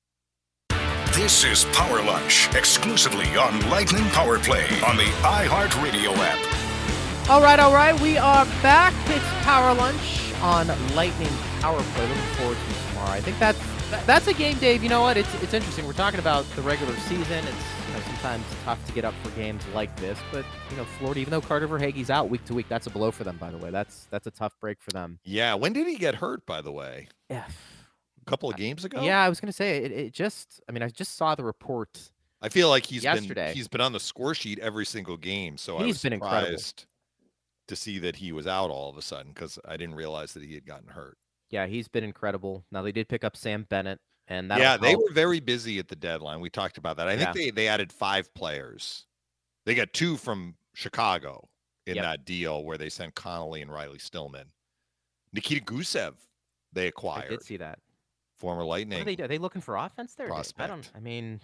This is Power Lunch, exclusively on Lightning Power Play on the iHeartRadio app. All right, all right. We are back. It's Power Lunch on Lightning Power Play. Looking forward to tomorrow. I think that's that, that's a game, Dave. You know what? It's it's interesting. We're talking about the regular season. It's you know, sometimes tough to get up for games like this, but you know, Florida, even though Carter Verhaeghe's out week to week, that's a blow for them. By the way, that's that's a tough break for them. Yeah. When did he get hurt, by the way? Yeah. A couple of games ago? Yeah, I was gonna say it. It just. I mean, I just saw the report. I feel like he's yesterday. been he's been on the score sheet every single game, so I He's was been incredible. surprised to see that he was out all of a sudden because I didn't realize that he had gotten hurt. Yeah, he's been incredible. Now they did pick up Sam Bennett, and that Yeah, they were very busy at the deadline. We talked about that. I think Yeah. they they added five players. They got two from Chicago in Yep. that deal where they sent Connolly and Riley Stillman. Nikita Gusev they I acquired, did see that. former What Lightning. are they do? Are they looking for offense there? Dave? I Prospect. don't. I mean,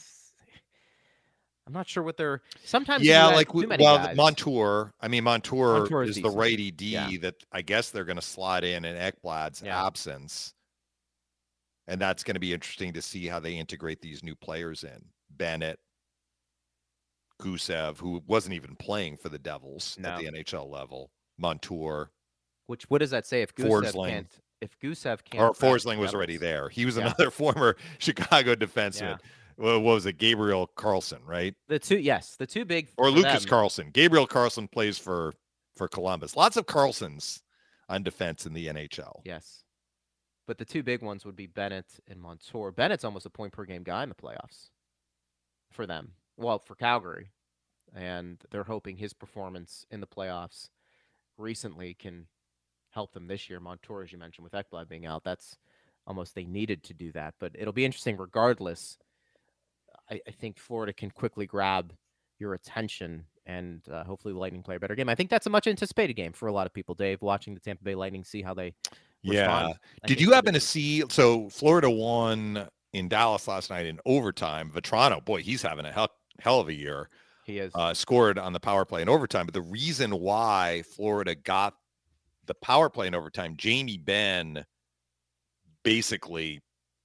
I'm not sure what they're. Sometimes you Yeah, add like too we- many well, guys. Montour. I mean, Montour, Montour is is the decent. righty D Yeah. that I guess they're going to slot in in Ekblad's Yeah. absence. And that's going to be interesting to see how they integrate these new players in. Bennett, Gusev, who wasn't even playing for the Devils No. at the N H L level, Montour. Which, what does that say if Gusev Forsling. can't? If Gusev can't, Or grab Forsling the was already Devils? there. He was Yeah. another former Chicago defenseman. Yeah. Well, what was it? Gabriel Carlson, right? The two, yes, the two big Or for Lucas them. Carlson. Gabriel Carlson plays for for Columbus. Lots of Carlsons on defense in the N H L. Yes, but the two big ones would be Bennett and Montour. Bennett's almost a point per game guy in the playoffs for them. Well, for Calgary, and they're hoping his performance in the playoffs recently can help them this year. Montour, as you mentioned, with Ekblad being out, that's almost they needed to do that. But it'll be interesting regardless. I, I think Florida can quickly grab your attention and uh, hopefully the Lightning play a better game. I think that's a much anticipated game for a lot of people, Dave, watching the Tampa Bay Lightning, see how they Yeah. respond. I Did think you it'll happen be- to see? So Florida won in Dallas last night in overtime. Vetrano, boy, he's having a hell, hell of a year. He is. Uh, scored on the power play in overtime. But the reason why Florida got the power play in overtime, Jamie Benn basically,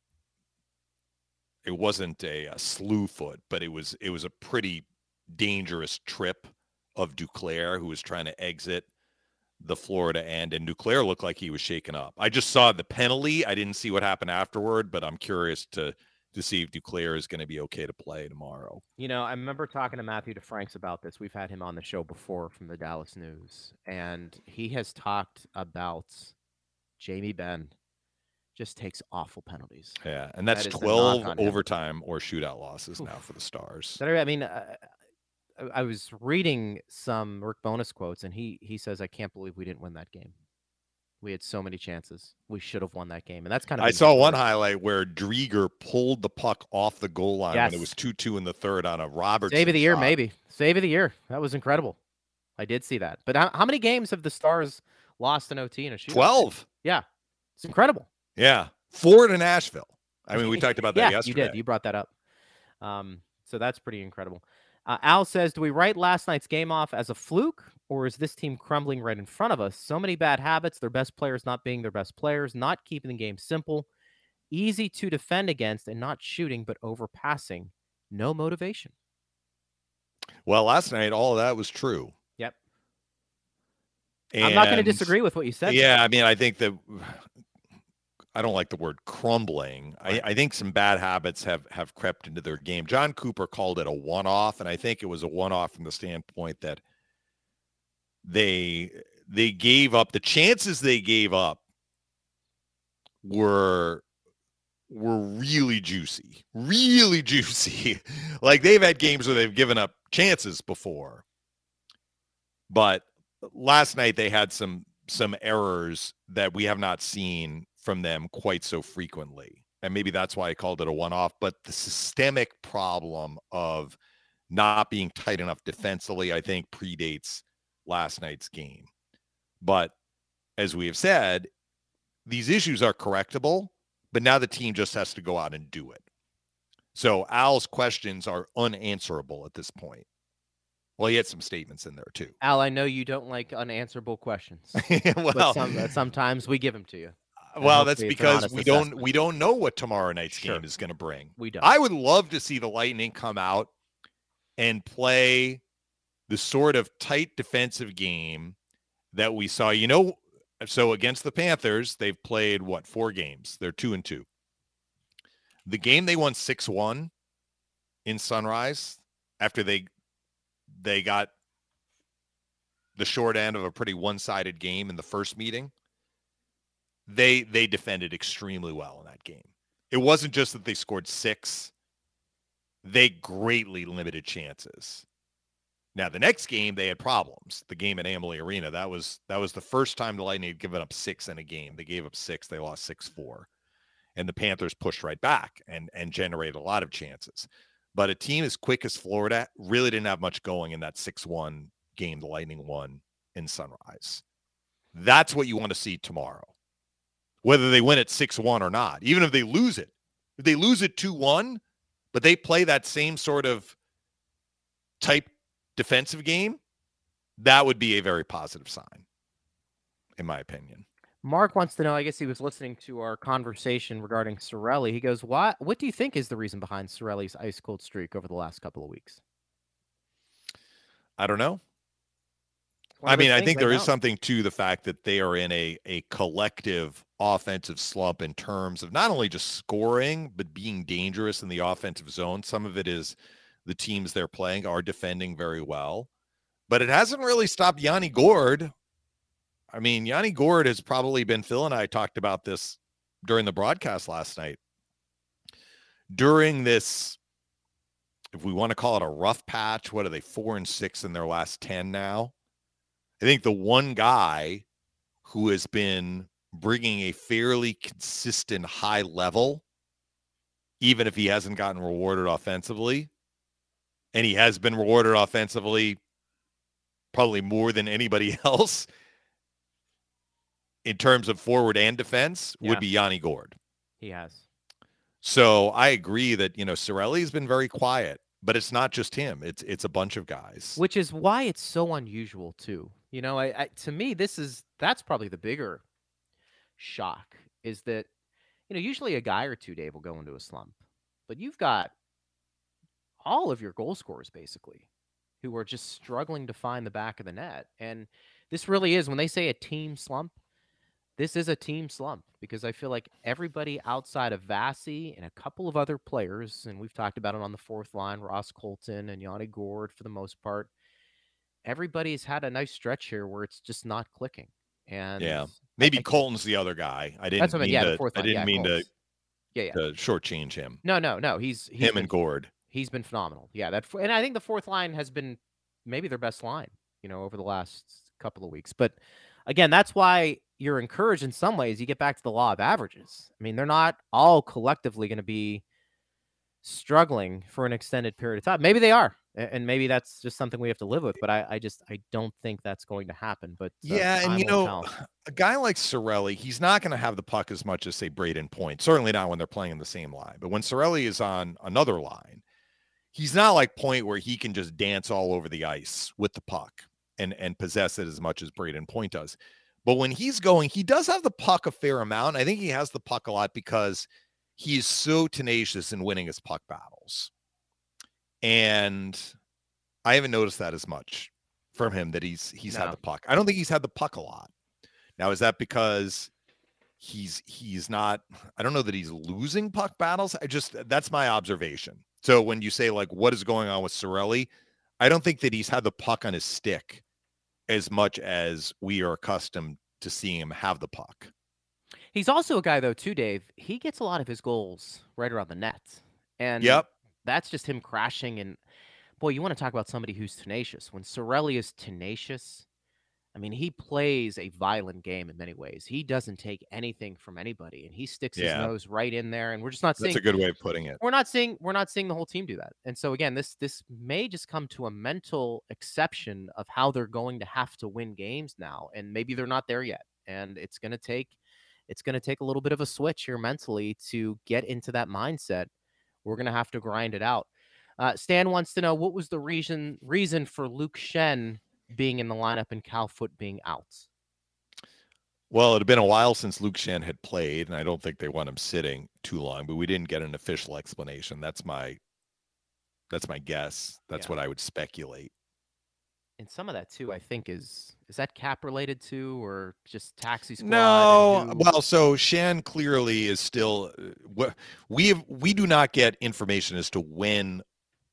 it wasn't a, a slew foot, but it was it was a pretty dangerous trip of Duclair, who was trying to exit the Florida end, and Duclair looked like he was shaken up. I just saw the penalty. I didn't see what happened afterward, but I'm curious to to see if Duclair is going to be okay to play tomorrow. You know, I remember talking to Matthew DeFranks about this. We've had him on the show before from the Dallas News, and he has talked about Jamie Benn just takes awful penalties. Yeah, and that's That is the twelve knock on him. overtime or shootout losses Oof. now for the Stars. That I mean, uh, I- I was reading some Rick Bonus quotes, and he he says, "I can't believe we didn't win that game. We had so many chances. We should have won that game." And that's kind of I been saw his one word. highlight where Drieger pulled the puck off the goal line when it Yes. was two two in the third on a Robertson Save of the year, shot. maybe save of the year. That was incredible. I did see that. But how, how many games have the Stars lost in O T in a shootout? twelve. Yeah, it's incredible. Yeah. Four to Nashville. I mean, we talked about that yeah, yesterday. you did. You brought that up. Um, so that's pretty incredible. Uh, Al says, do we write last night's game off as a fluke, or is this team crumbling right in front of us? So many bad habits, their best players not being their best players, not keeping the game simple, easy to defend against, and not shooting, but overpassing. No motivation. Well, last night, all of that was true. Yep. I'm not going to And, disagree with what you said. Yeah, I mean, I think that I don't like the word crumbling. I, I think some bad habits have have crept into their game. John Cooper called it a one-off, and I think it was a one-off from the standpoint that they they gave up the chances they gave up were were really juicy, really juicy. Like they've had games where they've given up chances before, but last night they had some some errors that we have not seen from them quite so frequently. And maybe that's why I called it a one-off, but the systemic problem of not being tight enough defensively, I think predates last night's game. But as we have said, these issues are correctable, but now the team just has to go out and do it. So Al's questions are unanswerable at this point. Well, he had some statements in there too. Al, I know you don't like unanswerable questions, well, but some, uh, sometimes we give them to you. And well, that's hopefully it's an because honest we don't assessment. we don't know what tomorrow night's Sure. game is going to bring. We don't. I would love to see the Lightning come out and play the sort of tight defensive game that we saw. You know, so against the Panthers, they've played what, four games? They're two and two. The game they won six one in Sunrise after they they got the short end of a pretty one-sided game in the first meeting. They they defended extremely well in that game. It wasn't just that they scored six. They greatly limited chances. Now, the next game, they had problems. The game at Amalie Arena, that was that was the first time the Lightning had given up six in a game. They gave up six. They lost six four. And the Panthers pushed right back and, and generated a lot of chances. But a team as quick as Florida really didn't have much going in that six one game the Lightning won in Sunrise. That's what you want to see tomorrow. Whether they win at six one or not, even if they lose it. If they lose it two one, but they play that same sort of type defensive game, that would be a very positive sign, in my opinion. Mark wants to know, I guess he was listening to our conversation regarding Cirelli. He goes, "What what do you think is the reason behind Cirelli's ice cold streak over the last couple of weeks?" I don't know. One I of those mean, I things think I there is don't. something to the fact that they are in a a collective offensive slump in terms of not only just scoring, but being dangerous in the offensive zone. Some of it is the teams they're playing are defending very well, but it hasn't really stopped Yanni Gourde. I mean, Yanni Gourde has probably been, Phil and I talked about this during the broadcast last night. During this, if we want to call it a rough patch, what are they, four and six in their last ten now? I think the one guy who has been bringing a fairly consistent high level, even if he hasn't gotten rewarded offensively, and he has been rewarded offensively probably more than anybody else in terms of forward and defense, Yeah. would be Yanni Gourde. He has. So I agree that, you know, Cirelli has been very quiet, but it's not just him. It's it's a bunch of guys. Which is why it's so unusual too. You know, I, I to me this is that's probably the bigger shock is that, you know, usually a guy or two, Dave, will go into a slump, but you've got all of your goal scorers basically who are just struggling to find the back of the net. And this really is, when they say a team slump, this is a team slump because I feel like everybody outside of Vasi and a couple of other players, and we've talked about it on the fourth line, Ross Colton and Yanni Gourde for the most part, everybody's had a nice stretch here where it's just not clicking. And Yeah. Maybe I- Colton's the other guy. I didn't that's what I mean. mean Yeah, the to, fourth I line. didn't Yeah, mean to, Colts. Yeah, yeah. to shortchange him. No, no, no. He's, he's Him been, and Gourde. He's been phenomenal. Yeah, that, and I think the fourth line has been maybe their best line, you know, over the last couple of weeks. But again, that's why you're encouraged in some ways. You get back to the law of averages. I mean, they're not all collectively going to be struggling for an extended period of time. Maybe they are, and maybe that's just something we have to live with. But I, I just I don't think that's going to happen. But uh, Yeah, and you time will know, tell. a guy like Cirelli, he's not going to have the puck as much as, say, Braden Point. Certainly not when they're playing in the same line. But when Cirelli is on another line, he's not like Point where he can just dance all over the ice with the puck and, and possess it as much as Braden Point does. But when he's going, he does have the puck a fair amount. I think he has the puck a lot because he is so tenacious in winning his puck battles. And I haven't noticed that as much from him, that he's he's No. had the puck. I don't think he's had the puck a lot. Now, is that because he's he's not, I don't know that he's losing puck battles. I just, that's my observation. So when you say like, what is going on with Cirelli, I don't think that he's had the puck on his stick as much as we are accustomed to seeing him have the puck. He's also a guy, though, too, Dave. He gets a lot of his goals right around the net. And Yep. that's just him crashing. And, boy, you want to talk about somebody who's tenacious. When Cirelli is tenacious, I mean, he plays a violent game in many ways. He doesn't take anything from anybody, and he sticks his Yeah. nose right in there. And we're just not seeing That's a good way of putting it. we're not seeing we're not seeing the whole team do that. And so again, this this may just come to a mental exception of how they're going to have to win games now, and maybe they're not there yet. And it's going to take it's going to take a little bit of a switch here mentally to get into that mindset. We're going to have to grind it out. Uh, Stan wants to know, what was the reason reason for Luke Shen being in the lineup and Cal Foot being out? Well, it had been a while since Luke Shen had played, and I don't think they want him sitting too long, but we didn't get an official explanation. That's my that's my guess. That's Yeah. what I would speculate. And some of that too, I think, is is that cap related to, or just taxi squad? No, and who- well, so Shen clearly is still uh, wh- we have we do not get information as to when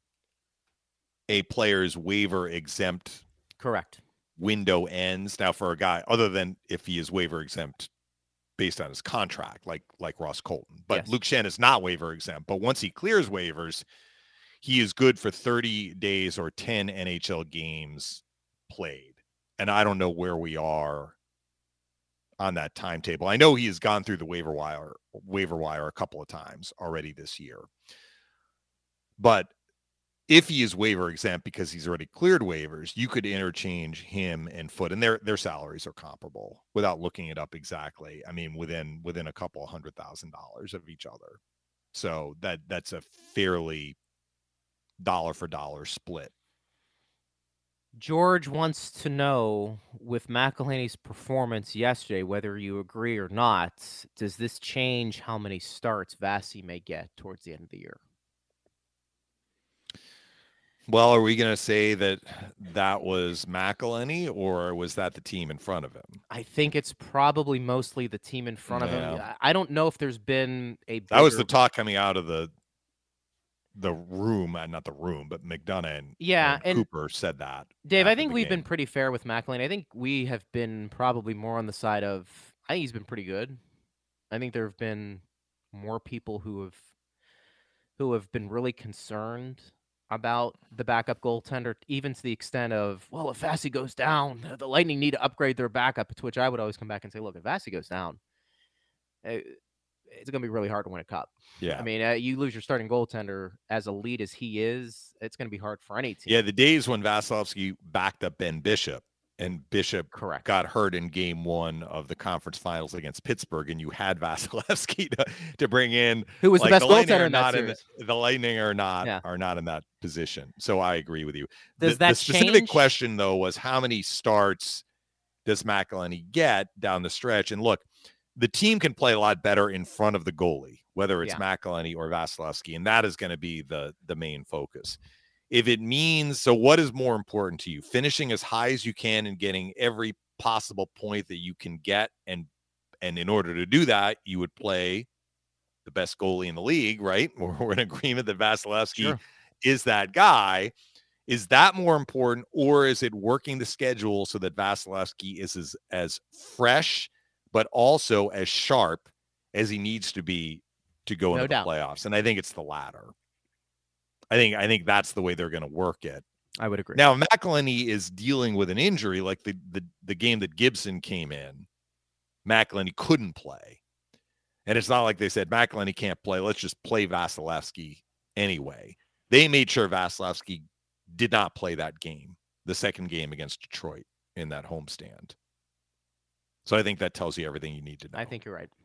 a player's waiver exempt correct. window ends. Now, for a guy, other than if he is waiver exempt based on his contract, like like Ross Colton, but Yes. Luke Shen is not waiver exempt. But once he clears waivers, he is good for thirty days or ten N H L games played. And I don't know where we are on that timetable. I know he has gone through the waiver wire waiver wire a couple of times already this year. But if he is waiver exempt because he's already cleared waivers, you could interchange him and Foot, and their their salaries are comparable without looking it up exactly. I mean, within within a couple of hundred thousand dollars of each other. So that that's a fairly dollar for dollar split. George wants to know, with McElhinney's performance yesterday, whether you agree or not, does this change how many starts Vasi may get towards the end of the year? Well, are we going to say that that was McElhinney, or was that the team in front of him? I think it's probably mostly the team in front of him. Yeah. I don't know if there's been a bigger... That was the talk coming out of the the room, uh, not the room, but McDonough and, Yeah, and and Cooper said that. Dave, I after think the we've been game. pretty fair with McElhinney. I think we have been probably more on the side of, I think he's been pretty good. I think there have been more people who have who have been really concerned about the backup goaltender, even to the extent of, well, if Vasi goes down, the Lightning need to upgrade their backup, to which I would always come back and say, look, if Vasi goes down, eh, it's going to be really hard to win a cup. Yeah. I mean, uh, you lose your starting goaltender as elite as he is, it's going to be hard for any team. Yeah, the days when Vasilevsky backed up Ben Bishop and Bishop Correct. got hurt in game one of the conference finals against Pittsburgh, and you had Vasilevsky to, to bring in, Who was like, the best the Lightning goaltender are in that not in series. the, the Lightning are not Yeah. are not in that position. So I agree with you. Does the, that the specific change? question, though, was how many starts does McElhinney get down the stretch? And look, the team can play a lot better in front of the goalie, whether it's Yeah. McElhinney or Vasilevsky, and that is going to be the the main focus. If it means, so what is more important to you? Finishing as high as you can and getting every possible point that you can get, and and in order to do that, you would play the best goalie in the league, right? We're in agreement that Vasilevsky Sure. is that guy. Is that more important, or is it working the schedule so that Vasilevsky is as, as fresh but also as sharp as he needs to be to go No into doubt. the playoffs? And I think it's the latter. I think I think that's the way they're going to work it. I would agree. Now, McElhinney is dealing with an injury, like the, the the game that Gibson came in. McElhinney couldn't play, and it's not like they said McElhinney can't play. Let's just play Vasilevsky anyway. They made sure Vasilevsky did not play that game, the second game against Detroit in that homestand. So I think that tells you everything you need to know. I think you're right.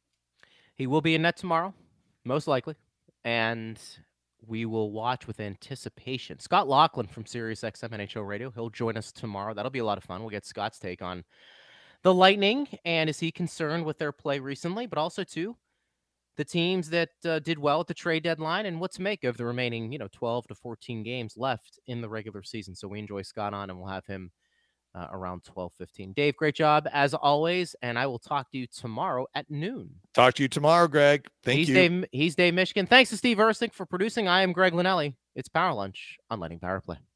He will be in net tomorrow, most likely, and we will watch with anticipation. Scott Laughlin from Sirius X M N H L Radio. He'll join us tomorrow. That'll be a lot of fun. We'll get Scott's take on the Lightning, and is he concerned with their play recently, but also, too, the teams that uh, did well at the trade deadline and what to make of the remaining, you know, twelve to fourteen games left in the regular season. So we enjoy Scott on, and we'll have him uh, around twelve fifteen. Dave, great job as always, and I will talk to you tomorrow at noon. Talk to you tomorrow, Greg. Thank he's you. Dave, he's Dave Michigan. Thanks to Steve Ersick for producing. I am Greg Linnelli. It's Power Lunch on Lightning Power Play.